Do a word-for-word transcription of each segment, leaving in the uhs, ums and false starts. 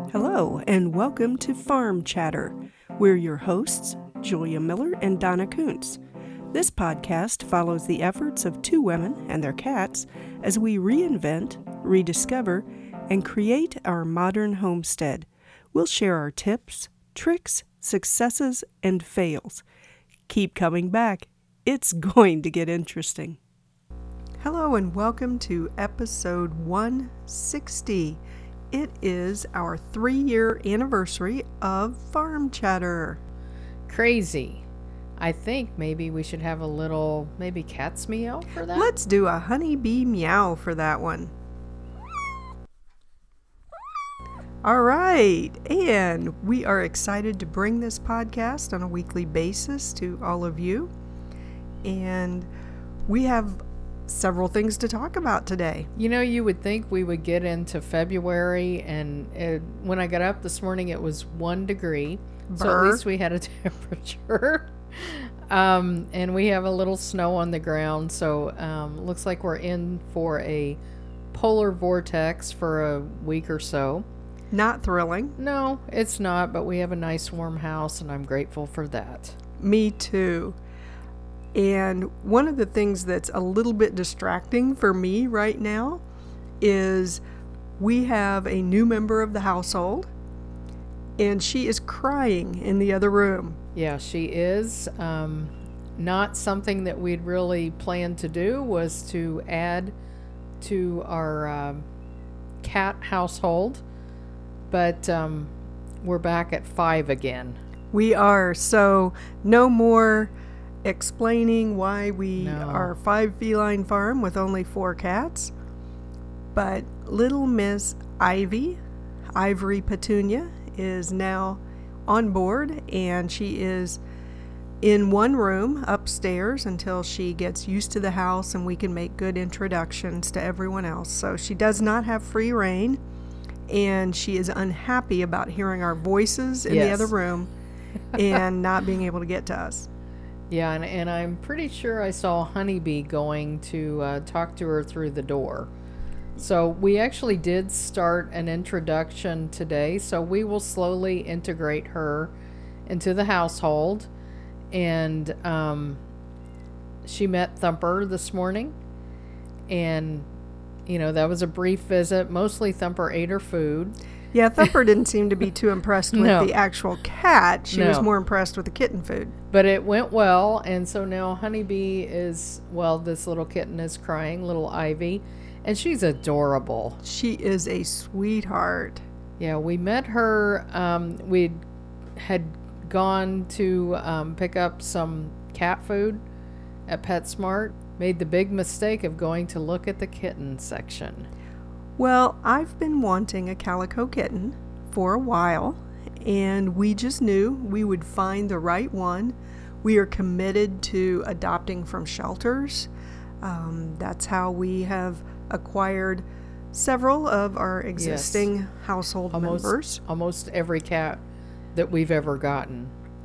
Hello, and welcome to Farm Chatter. We're your hosts, Julia Miller and Donna Kuntz. This podcast follows the efforts of two women and their cats as we reinvent, rediscover, and create our modern homestead. We'll share our tips, tricks, successes, and fails. Keep coming back. It's going to get interesting. Hello, and welcome to episode one sixty. It is our three-year anniversary of Farm Chatter. Crazy. I think maybe we should have a little, maybe cat's meow for that? Let's do a honeybee meow for that one. All right, and we are excited to bring this podcast on a weekly basis to all of you. And we have several things to talk about today. You know, you would think we would get into February, and it, when I got up this morning, it was one degree. Burr. So at least we had a temperature. um, and we have a little snow on the ground. So um, looks like we're in for a polar vortex for a week or so. Not thrilling. No, it's not, but we have a nice warm house, and I'm grateful for that. Me too. And one of the things that's a little bit distracting for me right now is we have a new member of the household, and she is crying in the other room. Yeah, she is. Um, not something that we'd really planned to do was to add to our um, cat household, but um, we're back at five again. We are. So no more explaining why we No. are a five feline farm with only four cats. But little Miss Ivy, Ivory Petunia, is now on board, and she is in one room upstairs until she gets used to the house and we can make good introductions to everyone else. So she does not have free reign, and she is unhappy about hearing our voices in Yes. the other room and not being able to get to us. Yeah, and, and I'm pretty sure I saw Honeybee going to uh, talk to her through the door. So we actually did start an introduction today, so we will slowly integrate her into the household. And um, she met Thumper this morning, and, you know, that was a brief visit. Mostly Thumper ate her food. Yeah, Thumper didn't seem to be too impressed with No. the actual cat. She was No. more impressed with the kitten food. But it went well, and so now Honeybee is, well, this little kitten is crying, little Ivy, and she's adorable. She is a sweetheart. Yeah, we met her, um, we had gone to um, pick up some cat food at PetSmart, made the big mistake of going to look at the kitten section. Well, I've been wanting a calico kitten for a while, and we just knew we would find the right one. We are committed to adopting from shelters. Um, that's how we have acquired several of our existing Yes. household Almost, members. almost every cat that we've ever gotten.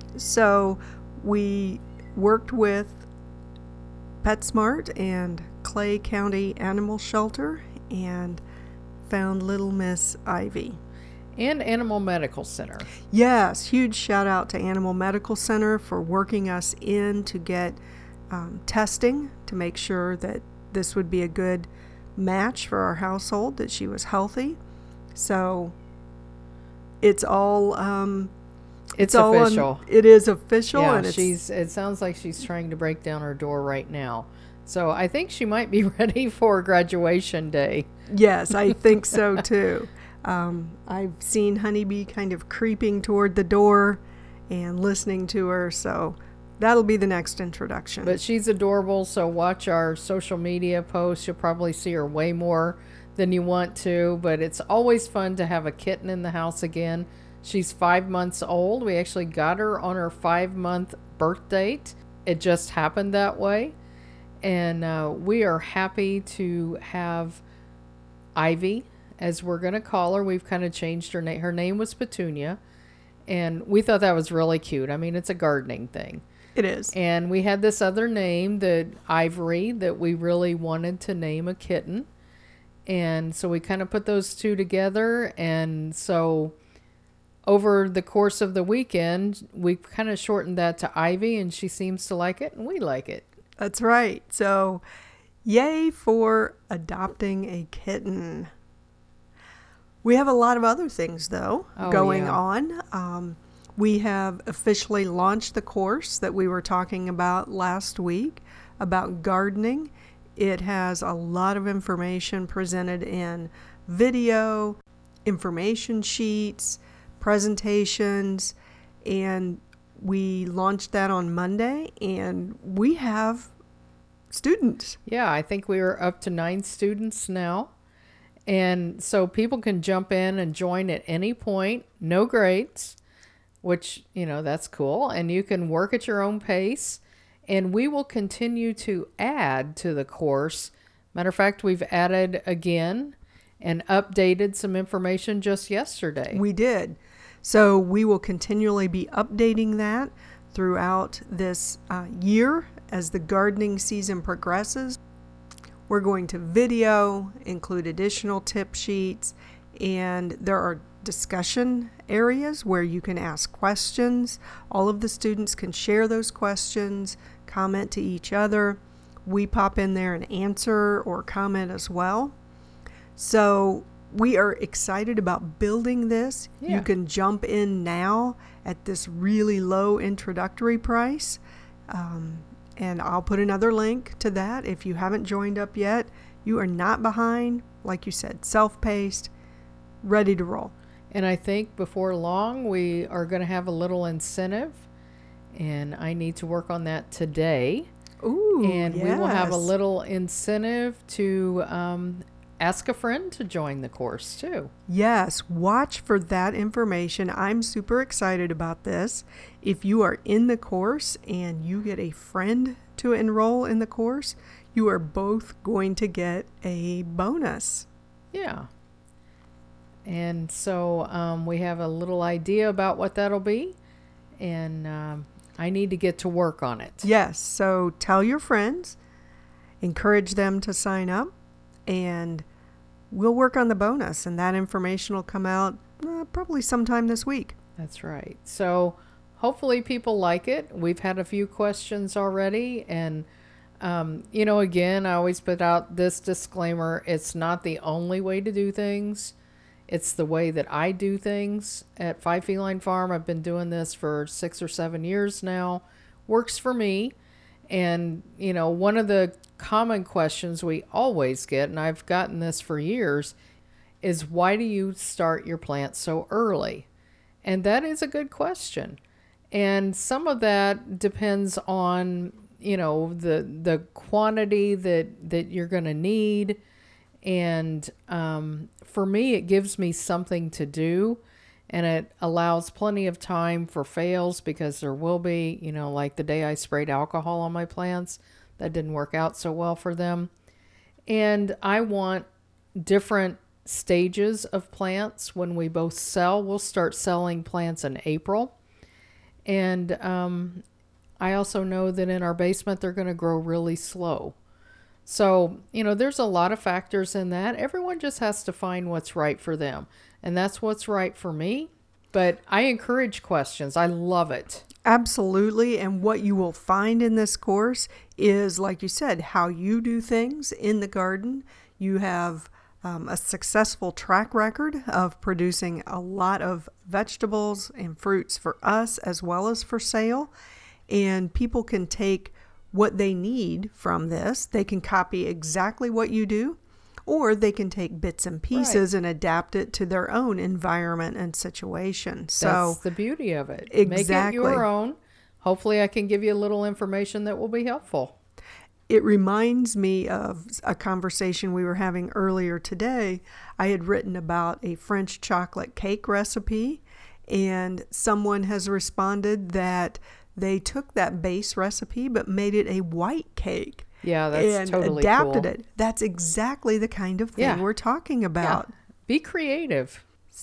So we worked with PetSmart and Clay County Animal Shelter and found little Miss Ivy. And Animal Medical Center. Yes, huge shout out to Animal Medical Center for working us in to get um, testing to make sure that this would be a good match for our household, that she was healthy. So it's all um, It's, all official. On, it is official, Yeah, and it's, she's. It sounds like she's trying to break down her door right now. So I think she might be ready for graduation day. yes, I think so too. Um, I've seen Honeybee kind of creeping toward the door and listening to her, so that'll be the next introduction. But she's adorable, so watch our social media posts. You'll probably see her way more than you want to, but it's always fun to have a kitten in the house again. She's five months old. We actually got her on her five-month birth date. It just happened that way. And uh, we are happy to have Ivy, as we're going to call her. We've kind of changed her name. Her name was Petunia, and we thought that was really cute. I mean, it's a gardening thing. It is. And we had this other name, that Ivory, that we really wanted to name a kitten. And so we kind of put those two together. And so over the course of the weekend, we kind of shortened that to Ivy, and she seems to like it, and we like it. That's right. So, yay for adopting a kitten. We have a lot of other things, though, Oh, going yeah. on. Um, we have officially launched the course that we were talking about last week about gardening. It has a lot of information presented in video, information sheets, presentations, and we launched that on Monday, and we have students. Yeah, I think we are up to nine students now. And so people can jump in and join at any point, no grades, which, you know, that's cool. And you can work at your own pace. And we will continue to add to the course. Matter of fact, we've added again and updated some information just yesterday. We did. So we will continually be updating that throughout this uh, year as the gardening season progresses. We're going to video, include additional tip sheets, and there are discussion areas where you can ask questions. All of the students can share those questions, comment to each other. We pop in there and answer or comment as well. So we are excited about building this. Yeah. You can jump in now at this really low introductory price. Um, and I'll put another link to that. If you haven't joined up yet, you are not behind. Like you said, self-paced, ready to roll. And I think before long, we are going to have a little incentive. And I need to work on that today. Ooh, And we will have a yes. little incentive to um, ask a friend to join the course too. Yes, watch for that information. I'm super excited about this. If you are in the course and you get a friend to enroll in the course, you are both going to get a bonus. Yeah. And so um, we have a little idea about what that'll be. And um, I need to get to work on it. Yes, so tell your friends, encourage them to sign up, and we'll work on the bonus, and that information will come out uh, probably sometime this week. That's right. So hopefully people like it. We've had a few questions already. And, um, you know, again, I always put out this disclaimer. It's not the only way to do things. It's the way that I do things at Five Feline Farm. I've been doing this for six or seven years now. Works for me. And, you know, one of the common questions we always get, and I've gotten this for years, is why do you start your plants so early? And that is a good question. And some of that depends on, you know, the the quantity that, that you're going to need. And um, for me, it gives me something to do. And it allows plenty of time for fails, because there will be, you know, like the day I sprayed alcohol on my plants, that didn't work out so well for them. And I want different stages of plants. When we both sell, we'll start selling plants in April. And um, I also know that in our basement, they're going to grow really slow. So, you know, there's a lot of factors in that. Everyone just has to find what's right for them. And that's what's right for me. But I encourage questions. I love it. Absolutely. And what you will find in this course is, like you said, how you do things in the garden. You have um, a successful track record of producing a lot of vegetables and fruits for us as well as for sale. And people can take what they need from this. They can copy exactly what you do, or they can take bits and pieces right. and adapt it to their own environment and situation. So that's the beauty of it. Exactly. Make it your own. Hopefully I can give you a little information that will be helpful. It reminds me of a conversation we were having earlier today. I had written about a French chocolate cake recipe, and someone has responded that they took that base recipe but made it a white cake. Yeah, that's and totally adapted cool. it. That's exactly the kind of thing Yeah. we're talking about. Yeah. Be creative.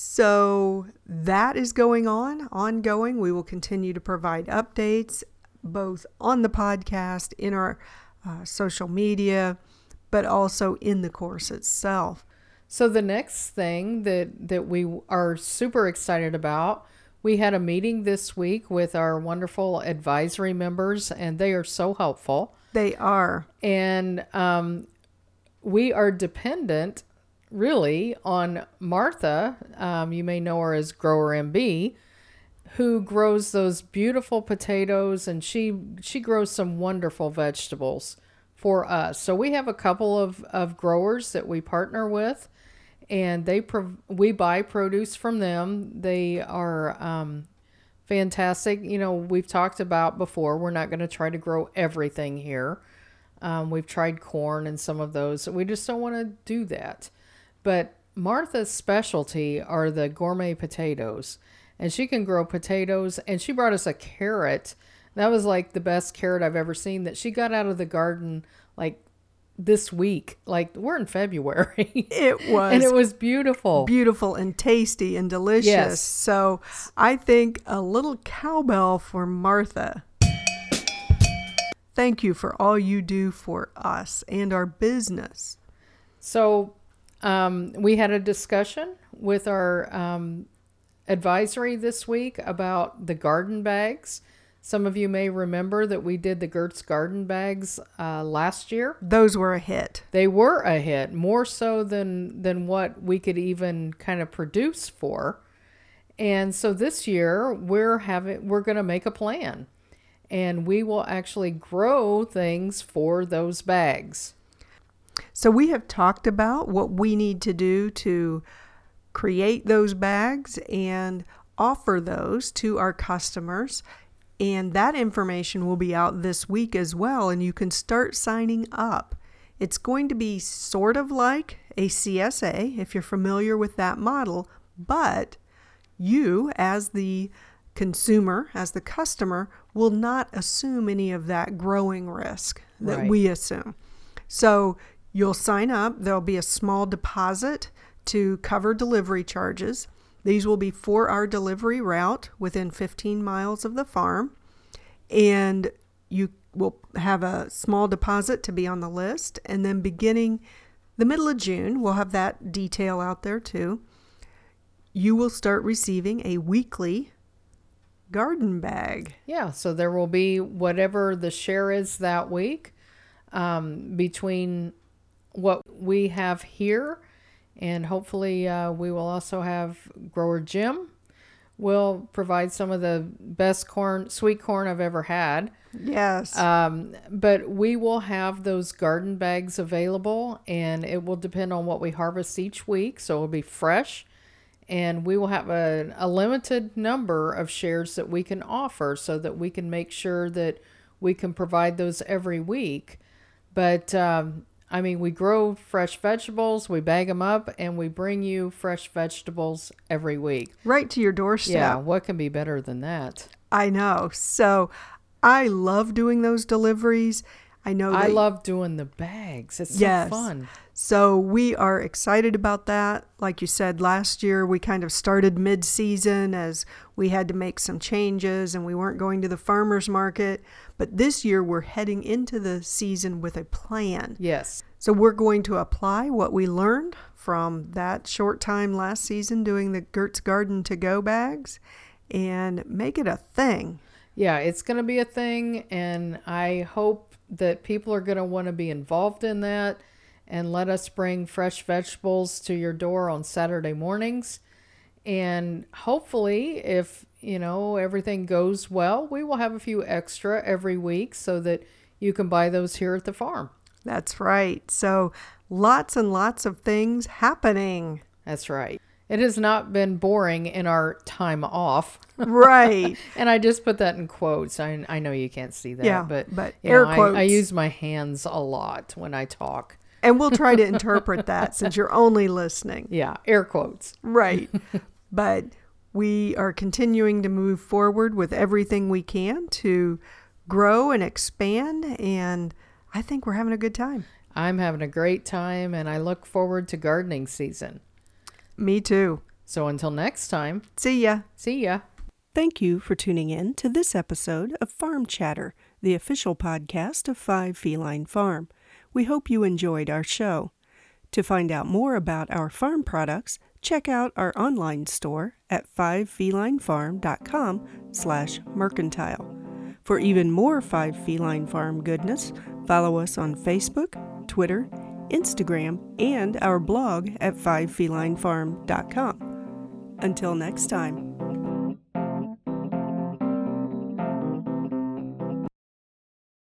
So that is going on, ongoing. We will continue to provide updates both on the podcast, in our uh, social media, but also in the course itself. So the next thing that, that we are super excited about, we had a meeting this week with our wonderful advisory members, and they are so helpful. They are. And um, we are dependent, really, on Martha. Um, you may know her as Grower M B, who grows those beautiful potatoes, and she she grows some wonderful vegetables for us. So we have a couple of, of growers that we partner with, and they prov- we buy produce from them. They are um, fantastic. You know, we've talked about before, we're not going to try to grow everything here. Um, we've tried corn and some of those. We just don't want to do that. But Martha's specialty are the gourmet potatoes. And she can grow potatoes. And she brought us a carrot. That was like the best carrot I've ever seen, that she got out of the garden like this week. Like, we're in February. It was. And it was beautiful. Beautiful and tasty and delicious. Yes. So I think a little cowbell for Martha. Thank you for all you do for us and our business. So um, we had a discussion with our um, advisory this week about the garden bags. Some of you may remember that we did the Gertz garden bags uh, last year. Those were a hit. They were a hit, more so than than what we could even kind of produce for. And so this year we're having we're going to make a plan, and we will actually grow things for those bags. So we have talked about what we need to do to create those bags and offer those to our customers. And that information will be out this week as well, and you can start signing up. It's going to be sort of like a C S A, if you're familiar with that model, but you, as the consumer, as the customer, will not assume any of that growing risk that Right. we assume. So you'll sign up. There'll be a small deposit to cover delivery charges. These will be for our delivery route within fifteen miles of the farm. And you will have a small deposit to be on the list. And then beginning the middle of June, we'll have that detail out there too. You will start receiving a weekly garden bag. Yeah, so there will be whatever the share is that week um, between what we have here, and hopefully uh, we will also have Grower Jim will provide some of the best corn, sweet corn I've ever had. Yes. Um, but we will have those garden bags available, and it will depend on what we harvest each week. So it'll be fresh, and we will have a, a limited number of shares that we can offer so that we can make sure that we can provide those every week. But, um, I mean, we grow fresh vegetables, we bag them up, and we bring you fresh vegetables every week. Right to your doorstep. Yeah, what can be better than that? I know. So I love doing those deliveries. I know I that, love doing the bags. It's so yes. fun. So we are excited about that. Like you said, last year we kind of started mid-season as we had to make some changes and we weren't going to the farmer's market. But this year we're heading into the season with a plan. Yes. So we're going to apply what we learned from that short time last season doing the Gertz Garden to Go bags and make it a thing. Yeah, it's going to be a thing, and I hope that people are going to want to be involved in that and let us bring fresh vegetables to your door on Saturday mornings. And hopefully, if, you know, everything goes well, we will have a few extra every week so that you can buy those here at the farm. That's right. So lots and lots of things happening. That's right. It has not been boring in our time off. Right. And I just put that in quotes. I, I know you can't see that, Yeah, but, but you air know, quotes. I, I use my hands a lot when I talk. And we'll try to interpret that since you're only listening. Yeah, air quotes. Right. But we are continuing to move forward with everything we can to grow and expand. And I think we're having a good time. I'm having a great time, and I look forward to gardening season. Me too. So until next time, See ya. see ya. Thank you for tuning in to this episode of Farm Chatter, the official podcast of Five Feline Farm. We hope you enjoyed our show. To find out more about our farm products, check out our online store at five feline farm dot com slash mercantile. For even more Five Feline Farm goodness, follow us on Facebook, Twitter, Instagram, and our blog at five feline farm dot com. Until next time.